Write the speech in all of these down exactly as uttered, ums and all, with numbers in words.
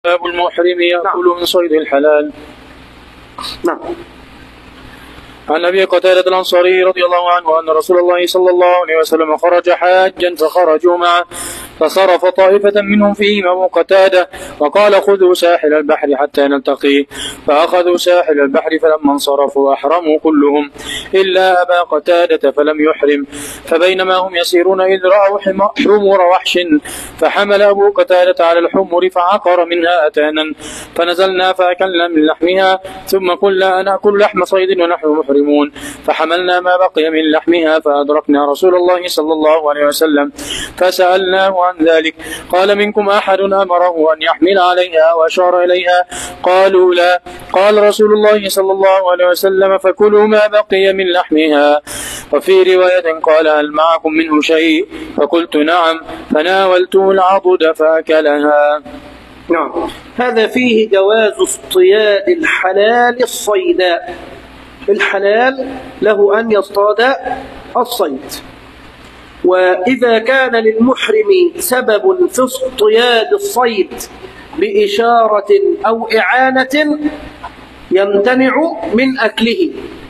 باب المحرم يأكل من صيد الحلال. نعم. عن أبي قتادة الأنصاري رضي الله عنه أن رسول الله صلى الله عليه وسلم خرج حاجا فخرجوا معه فصرف طائفة منهم فيهم أبو قتادة وقال خذوا ساحل البحر حتى نلتقي، فأخذوا ساحل البحر فلما انصرفوا أحرموا كلهم إلا أبا قتادة فلم يحرم. فبينما هم يسيرون إذ رأوا حمر وحش فحمل أبو قتادة على الحمر فعقر منها أتانا فنزلنا فأكلنا من لحمها ثم قلنا أن أكل لحم صيد ونحن محرمون، فحملنا ما بقي من لحمها فأدركنا رسول الله صلى الله عليه وسلم فسألناه عن ذلك قال منكم أحد أمره أن يحمل عليها وأشار إليها؟ قالوا لا. قال رسول الله صلى الله عليه وسلم فكلوا ما بقي من لحمها. وفي رواية قال هل معكم منه شيء؟ فقلت نعم، فناولته العضد فأكلها. نعم. هذا فيه جواز اصطياد الحلال الصيداء. الحلال له أن يصطاد الصيد، وإذا كان للمحرم سبب في اصطياد الصيد بإشارة أو إعانة يمتنع من أكله.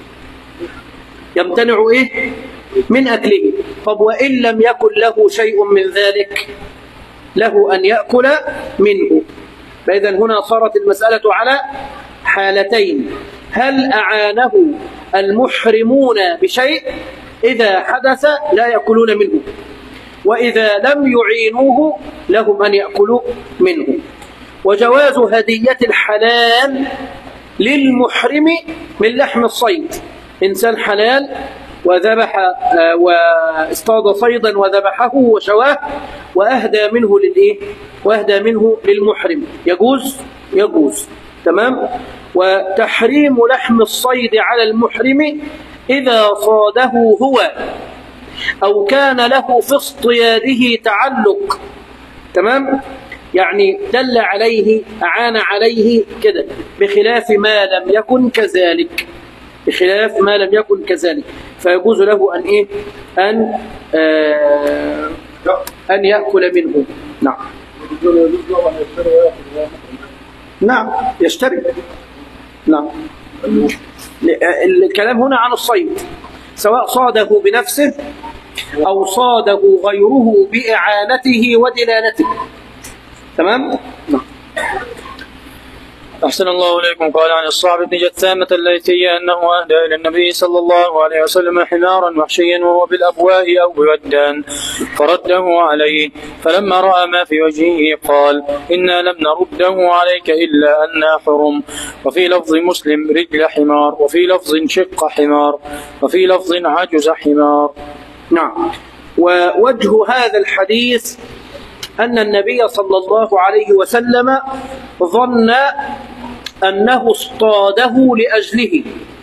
يمتنع إيه؟ من أكله. طب وإن لم يكن له شيء من ذلك له أن يأكل منه. فإذا هنا صارت المسألة على حالتين: هل أعانه المحرمون بشيء؟ إذا حدث لا يأكلون منه، وإذا لم يعينوه لهم أن يأكلوا منه. وجواز هدية الحلال للمحرم من لحم الصيد. إنسان حلال وذبح واصطاد صيدا وذبحه وشواه وأهدى منه للإيه؟ وأهدى منه للمحرم، يجوز؟ يجوز. تمام. وتحريم لحم الصيد على المحرم إذا صاده هو أو كان له في اصطياده تعلق. تمام. يعني دل عليه، أعان عليه كده، بخلاف ما لم يكن كذلك. بخلاف ما لم يكن كذلك فيجوز له أن إيه؟ أن آه أن يأكل منه. نعم. نعم يشتري. نعم. الكلام هنا عن الصيد، سواء صاده بنفسه أو صاده غيره بإعانته ودلالته. تمام؟ نعم. أحسن الله إليكم. قال عن الصعب بن جثامة الليثي أنه أهدى إلى النبي صلى الله عليه وسلم حمارا وحشيا وهو بالأبواء أو بودان فرده عليه، فلما رأى ما في وجهه قال إنا لم نرده عليك إلا أننا حرم. وفي لفظ مسلم رجل حمار، وفي لفظ شق حمار، وفي لفظ عجز حمار. نعم. ووجه هذا الحديث أن النبي صلى الله عليه وسلم ظن أنه اصطاده لأجله،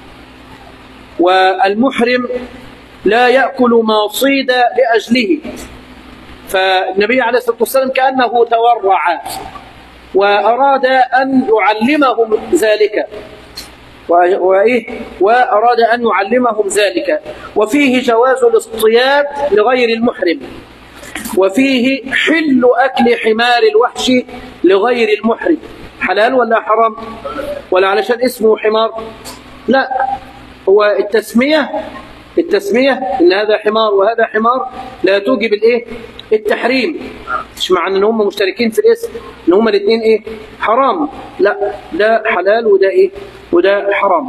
والمحرم لا يأكل ما صيد لأجله. فالنبي عليه الصلاة والسلام كأنه تورع وأراد أن يعلمهم ذلك، وأراد أن يعلمهم ذلك. وفيه جواز الاصطياد لغير المحرم، وفيه حل أكل حمار الوحش لغير المحرم. حلال ولا حرام؟ ولا علشان اسمه حمار؟ لا، هو التسمية التسمية إن هذا حمار وهذا حمار لا توجب الإيه؟ التحريم. مش معنى إن هم مشتركين في الاسم إن هم الاثنين إيه؟ حرام. لا، ده حلال وده إيه؟ وده حرام.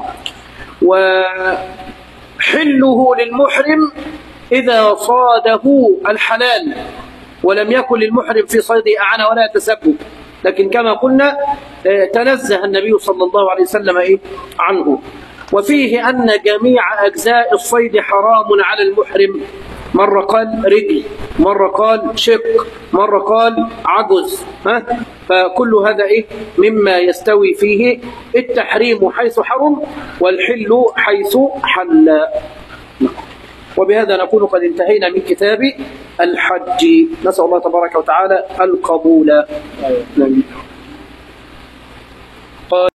وحله للمحرم إذا صاده الحلال ولم يكن للمحرم في صيده أعانة ولا تسبب، لكن كما قلنا تنزه النبي صلى الله عليه وسلم إيه؟ عنه. وفيه أن جميع أجزاء الصيد حرام على المحرم. مرة قال رجل، مرة قال شق، مرة قال عجز. ها؟ فكل هذا إيه؟ مما يستوي فيه التحريم حيث حرم والحل حيث حل. وبهذا نكون قد انتهينا من كتاب الحج. نسأل الله تبارك وتعالى القبول.